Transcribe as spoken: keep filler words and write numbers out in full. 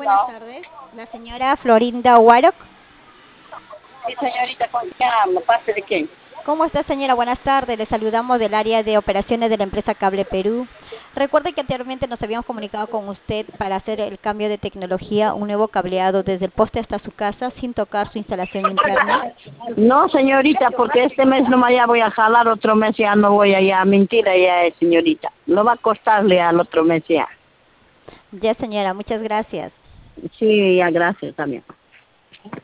buenas tardes. La señora Florinda Huaroc. Sí, señorita, ¿con quién hablo? ¿Parte de quién? ¿Cómo está, señora? Buenas tardes. Le saludamos del área de operaciones de la empresa Cable Perú. Recuerde que anteriormente nos habíamos comunicado con usted para hacer el cambio de tecnología, un nuevo cableado desde el poste hasta su casa sin tocar su instalación interna. No, señorita, porque este mes nomás ya voy a jalar, otro mes ya no voy a ya, mentira ya es, señorita. No va a costarle al otro mes ya. Ya, señora, muchas gracias. Sí, ya, gracias también.